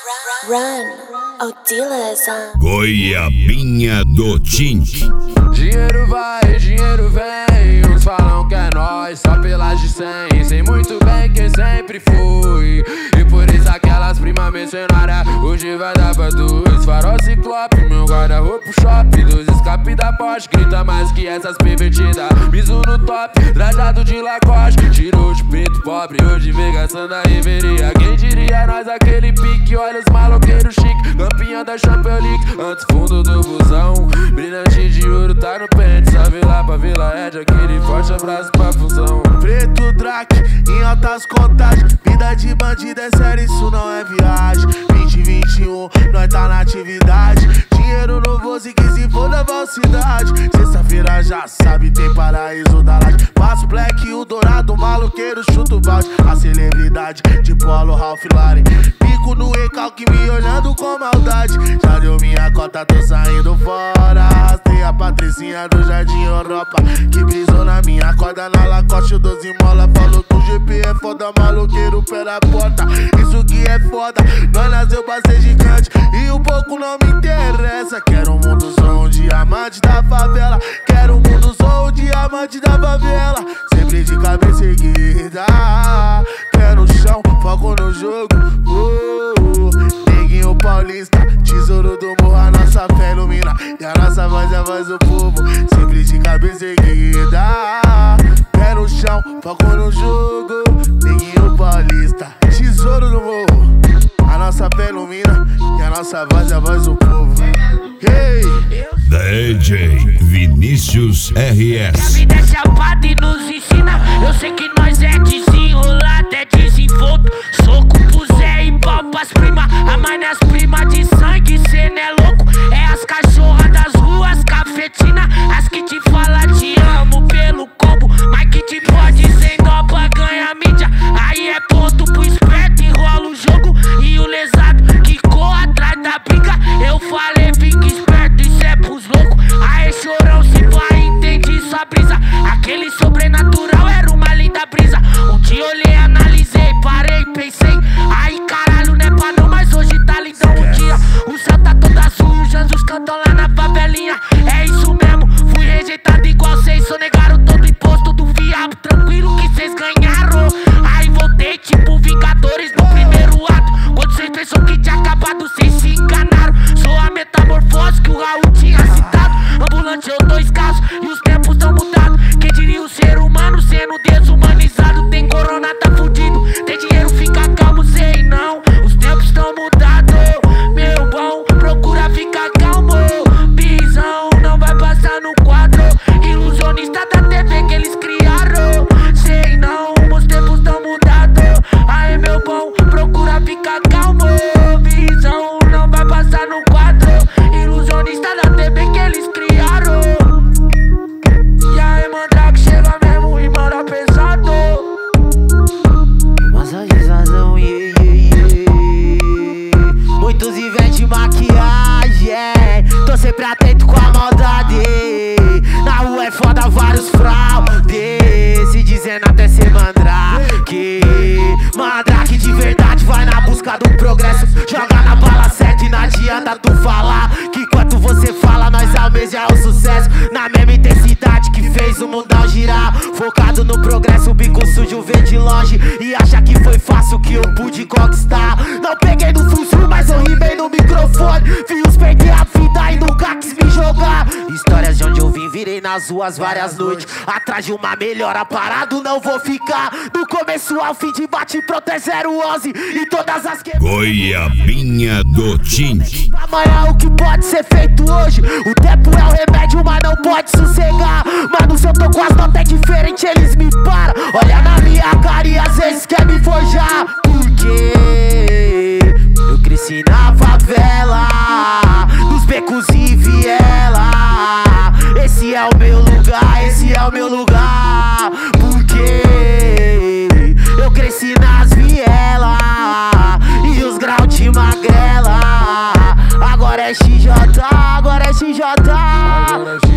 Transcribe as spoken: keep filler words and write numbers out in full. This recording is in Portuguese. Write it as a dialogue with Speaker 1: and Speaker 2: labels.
Speaker 1: Run, oh dealers, uh.
Speaker 2: Goiabinha do Tink.
Speaker 3: Dinheiro vai, dinheiro vem. Uns falam que é nóis, só pelas de cem. Sei muito bem quem sempre fui. E por isso aquelas primas mercenárias hoje vai dar pra dois. Farol ciclope, meu guarda-roupa shopping. Dois escape da Porsche, grita mais que essas pervertidas. Bisu no top, trajado de Lacoste. Tirou de peito pobre, hoje vem gastando a reveria. Quem diria nós aquele pique, olha os maloqueiros chique. Campeão da Champions League, antes fundo do busão. Brilhante de ouro tá no pente, salve lá pra Vila Ed. Aquele forte abraço pra função.
Speaker 4: Preto Drac, em altas contagens. Vida de bandido é sério, isso não é viagem. Vinte, vinte e um, nós tá na atividade. Dinheiro no bolso e que se for da falsidade. Sexta-feira já sabe, tem paraíso da laje. Passo black, o dourado, maloqueiro, chuta o balde. A celebridade de Polo, Ralph Lauren. Pico no recalque, me olhando com maldade. Já deu minha cota, tô saindo fora. Arrastei a Patricinha do Jardim Europa, que brisou na minha corda na Lacoste, o doze mola. Falou que o G P é foda, maloqueiro pela porta. Isso que é foda, nós nasceu pra ser gigante e um pouco não me interessa. Quero um mundo só um diamante da favela. Quero um mundo só um diamante da favela. Sempre de cabeça erguida, pé no chão, foco no jogo. uh, uh. Neguinho paulista, tesouro do morro, a nossa fé ilumina. E a nossa voz é a voz do povo. Sempre de cabeça erguida, pé no chão, foco no jogo. Neguinho paulista, tesouro do morro, a nossa fé ilumina. E a nossa voz é a voz do povo. Hey!
Speaker 2: D J Vinícius R S.
Speaker 5: A vida é chapada e nos ensina. Eu sei que nós é desenrolado, é desenvolto. Soco pro Zé e pau pras prima. A mãe as primas de sangue, cê não é louco. É as cachorras das ruas, cafetina. As que te fala te amo pelo combo, mas que te pode sem dó pra ganhar mídia. Aí é ponto pro esperto, enrola o jogo. E o lesado que corre atrás da briga. Eu falei, fica esperto, isso é pros loucos. Aê chorão, se vai, entendi sua brisa. Aquele sobrenatural era uma linda brisa. Um dia olhei, analisei, parei, pensei. Aí caralho, não é pra não, mas hoje tá lindão o dia. O céu tá todo azul e os anjos cantam lá na favelinha. É isso mesmo, fui rejeitado igual cês. Sonegaram todo imposto do viado, tranquilo que cês ganharam. Aí voltei tipo Vingadores no primeiro ato. Quando cês pensou que tinha acabado, cês se enganaram. Sou a metamorfose que o Raul tinha citado. Ambulante eu tô escasso e os tempos tão mudados. Quem diria o ser humano sendo desumanizado? Tem corona, tá fudido, tem dinheiro, fica calmo, sei não. Os tempos tão mudados, meu bom, procura ficar calmo. Visão não vai passar no quadro. Ilusionista da T V que eles criaram. Sei não, os tempos tão mudados. Aí meu bom, procura ficar calmo. Visão não vai passar no quadro. Ilusionista da T V que eles criaram. E aí Mandrake chega mesmo e manda pesado.
Speaker 6: Massagizazão, yeah, yeah, yeah. Muitos inventam maquiagem, tô sempre atento com a maldade. Na rua é foda, vários fraudes, se dizendo até ser mandrake. Mandrake de verdade vai na busca do progresso. Joga na bala certa e não adianta tu falar que enquanto você fala nós almeja o sucesso. Na mesma intensidade que fez o mundão girar. Focado no progresso, o bico sujo vê de longe e acha que foi fácil que eu pude conquistar. Não peguei no fusil, mas eu rimei no microfone. Vi os perder a vida e nunca quis me jogar. Histórias de onde eu vim, virei nas ruas várias noites. Atrás de uma melhora, parado não vou ficar. Do começo ao fim de bate pronto é zero onze. E todas as que...
Speaker 2: Goiabinha do Tink.
Speaker 6: Amanhã o que pode ser feito hoje. O tempo é o remédio, mas não pode sossegar. Mano, se eu tô com as notas é diferente, eles me param. Olha na minha cara e às vezes quer me forjar. Porque eu cresci na favela, nos becos e viela. Esse é o meu lugar, esse é o meu lugar. Porque eu cresci nas vielas e os graus de magrela. Agora é X J, agora é X J.